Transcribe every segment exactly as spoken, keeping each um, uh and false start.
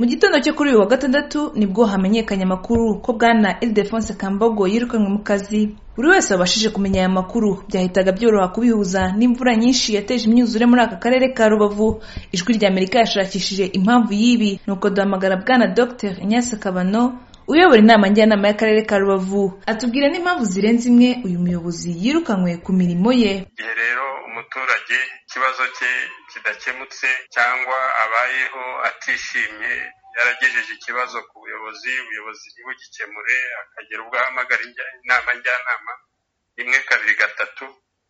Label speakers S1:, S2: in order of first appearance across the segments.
S1: Mu gitondo cyo kuri uyu wa gatandatu nibwo hamenyekanye amakuru ko bwana Ildefonse Kambogo yirukanwe mu kazi. Buri wese wabashije kumenya aya makuru byahitaga byoroha kubihuza n'imvura nyinshi yateje imyuzure muri aka karere ka Rubavu. Ijwi rya Amerika yashakishije impamvu yibi nuko duhamagara bwana Docteur Ignace Kabano uyobora inama njyanama y'akarere ka Rubavu atubwira n'impamvu zirenze imwe uyu muyobozi yirukanwe ku mirimo ye.
S2: Rero umuturage ikibazo cye kidakemutse cyangwa abayeho atishimye yaragejeje ikibazo ku buyobozi ubuyobozi ntibugikemure akagera ubwo ahamagara inama njyanama rimwe kabiri gatatu.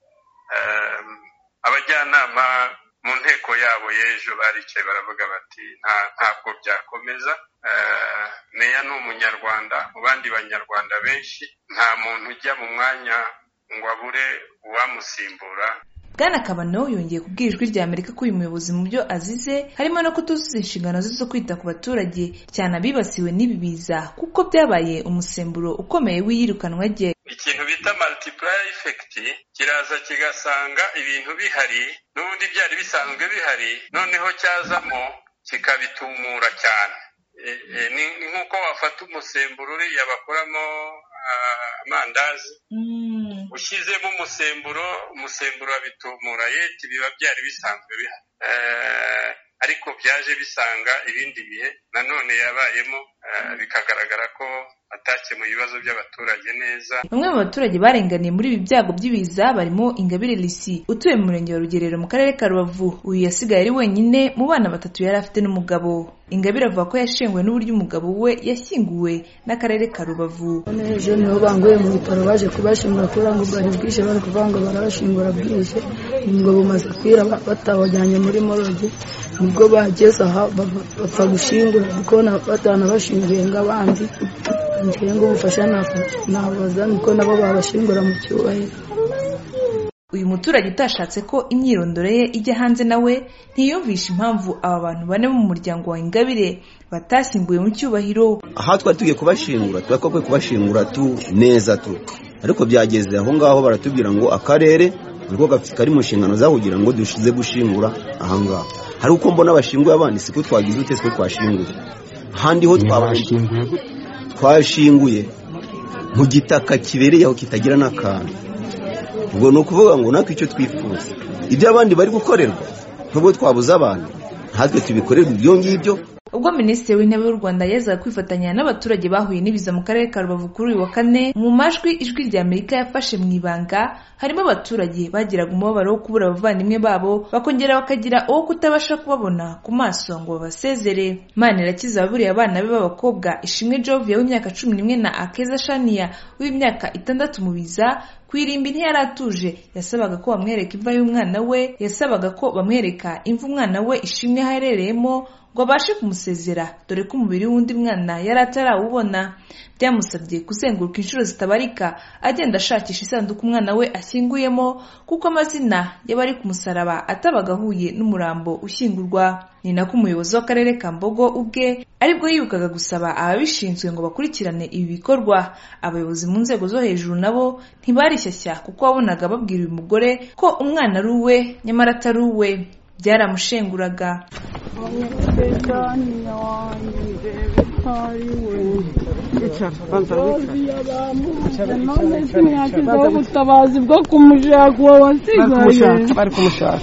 S2: Abajyanama mu nteko yabo y'ejo baricaye baravuga bati nta ntabwo byakomeza. Meya ni umunyarwanda mu bandi banyarwanda benshi, nta muntu ujya mu mwanya ngo abure uwamusimbura.
S1: Bwana Kabano yongeye kubwira Ijwi rya Amerika ko uyu muyobozi mu byo azize harimo no kutuzuza inshingano ze zo kwita ku baturage cyane abibasiwe n'ibi biza kuko byabaye umusemburo ukomeye w'iyirukanwa rye.
S2: Ikintu bita multiplier effect kiraza kigasanga ibintu bihari n'ubundi byari bisanzwe bihari noneho cyazamo kikabitumura cyane. Ni nkuko wafata umusemburo uriya bakoramo amandazi ushyizemo umusemburo umusemburo wabitumura yeti biba byari bisanzwe bihari, ariko byaje bisanga ibindi bihe nanone yabayemo bikagaragara ko atakemuye ibibazo by'abaturage neza.
S1: Bamwe mu baturage barenganiye muri ibi byago by'ibiza barimo Ingabire Lisi utuye mu murenge wa Rugerero mu karere ka Rubavu. Uyu yasigaye ari wenyine mu bana batatu yari afite n'umugabo. Ingabire avuga ko yashenguwe n'uburyo umugabo we yashyinguwe n'akarere ka Rubavu.
S3: Ejo niho banguye mu bitaro baje kubashingura kuri ngo bari bwishe bari kuvanga barashingura bwishe ngo bumaze kwira batabajyanye muri moroge nibwo bageze aha bapfa gushingura kuko batana bashinguye ngabandi ngengo ubufasha nabaza niko nabo babashingura mu cyubahiro.
S1: Uyu muturage utashatse ko imyirondoro ye ijya hanze nawe ntiyumvisha impamvu aba bantu bane mu muryango wa Ingabire batashyinguye mu cyubahiro.
S4: Aha twari tugiye kubashingura twakokwe kubashingura tu neza tu, ariko byageze aho ngaho baratubwira ngo akarere niko gafite kari mu nshingano za kugira ngo dushize gushingura aha ngaho. Hari uko mbona abashinguye abandi siko twagize ute twe twashinguye handi ho twabashinguye twashinguye mu gitaka kibereye aho kitagira n'akantu. Ubwo no kuvuga ngo natwe icyo twifuza ibyo abandi bari gukorerwa nubwo twabuze abantu natwe tubikorera ibyo ngibyo.
S1: Ubwo Minisitiri w'Intebe w'u Rwanda yazaga kwifatanya n'abaturage bahuye n'ibiza mu karere ka Rubavu kuri uyu wa kane, mu majwi Ijwi rya Amerika yafashe mu ibanga harimo abaturage bagiraga umubabaro wo kubura abavandimwe babo bakongera bakagira uwo kutabasha kubabona ku maso ngo babasezere. Manirakiza waburiye abana be b'abakobwa Ishimwe Jovia w'imyaka cumi n'imwe na Akeza Shania w'imyaka itandatu mu biza kwirimbi ntiyari atuje, yasabaga ko bamwereka imva y'umwana we yasabaga ko bamwereka imva umwana we Ishimwe aherereyemo ngo abashe kumusezera dore ko umubiri w'undi mwana yari atarawubona. Byamusabye kuzenguruka inshuro zitabarika agenda ashakisha isanduku umwana we ashyinguyemo kuko amazina y'abari ku musaraba atabaga ahuye n'umurambo ushyingurwa. Ni nako umuyobozi w'akarere ka Mbogo ubwe aribwo yibukaga gusaba ababishinzwe ngo bakurikirane ibi bikorwa. Abayobozi mu nzego zo hejuru nabo ntibarishyashya kuko wabonaga babwira uyu mugore ko umwana ari uwe nyamara atari uwe. Byaramushenguraga.
S3: ubutabazi bwo kumushaka uwo wasigaye bari kumushaka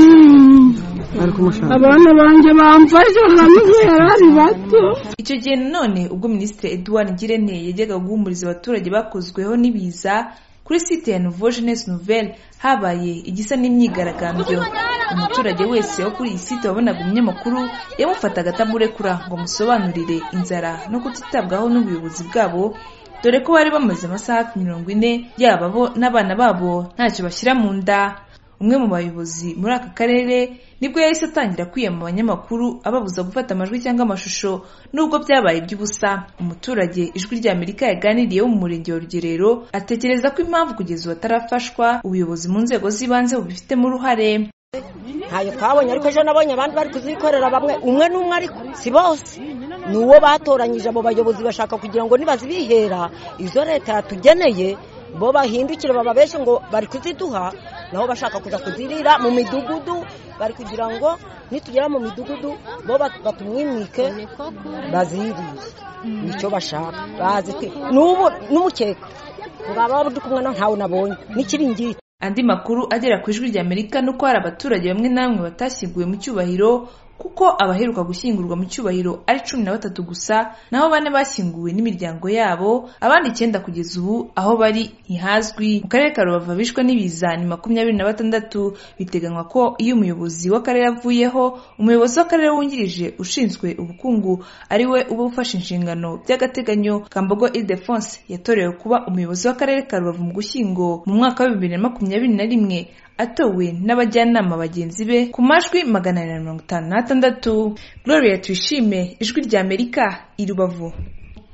S3: abana banjye bamfashe nkamwe yarari bato.
S1: Icyo gihe nanone ubwo Minisitiri Edouard Ngirente yajyaga guhumuriza abaturage bakozweho n'ibiza kuri site ya Nouveau Jeunesse Nouvelle habaye igisa n'imyigaragambyo. Umuturage wese wo kuri iyi site wabonaga umunyamakuru yamufataga atamurekura ngo musobanurire inzara no kutitabwaho n'ubuyobozi bwabo dore ko bari bamaze amasaha mirongo ine yaba bo n'abana babo ntacyo bashyira mu nda. Umwe mu bayobozi muri aka karere nibwo yahise atangira kwiyama abanyamakuru ababuza gufata amajwi cyangwa amashusho nubwo byabaye by'ubusa. Umuturage Ijwi rya Amerika yaganiriye wo mu murenge wa Rugerero atekereza ko impamvu kugeza ubu atarafashwa ubuyobozi mu nzego z'ibanze bubifitemo uruhare.
S5: Ntayo twabonye ariko ejo nabonye abandi bari kuzikorera bamwe umwe n'umwe ariko si bose ni uwo batoranyije abo bayobozi bashaka kugira ngo nibazibihera izo leta yatugeneye bo bahindukire bababeshe ngo bari kuziduha naho bashaka kuja kuzirira mu midugudu bari kugira ngo nitugera mu midugudu bo batumwimike bazirire nicyo bashaka bazi n'ubu n'umukeka ngaba buri kumwe ntawe nabonye n'ikiringiti.
S1: Andi makuru agera ku ijwi rya Amerika nuko hari abaturage bamwe namwe batashyinguwe mu cyubahiro kuko abaheruka gushyingurwa mu cyubahiro ari cumi na batatu gusa naho bane bashyinguwe n'imiryango yabo abandi icyenda kugeza ubu aho bari ntihazwi. Mu karere ka Rubavu bishwe n'ibiza ni makumyabiri na batandatu. Biteganywa ko iyo umuyobozi w'akarere avuyeho umuyobozi w'akarere wungirije ushinzwe ubukungu ari we uba ufashe inshingano by'agateganyo. Kambogo Ildefonse yatorewe kuba umuyobozi w'akarere ka Rubavu mu Gushyingo mu mwaka wa bibiri na makumyabiri na rimwe atowe n'abajyanama bagenzi be ku majwi magana abiri na mirongo itanu n'atandatu. Gloria Tuyishime, Ijwi ry'Amerika, i Rubavu.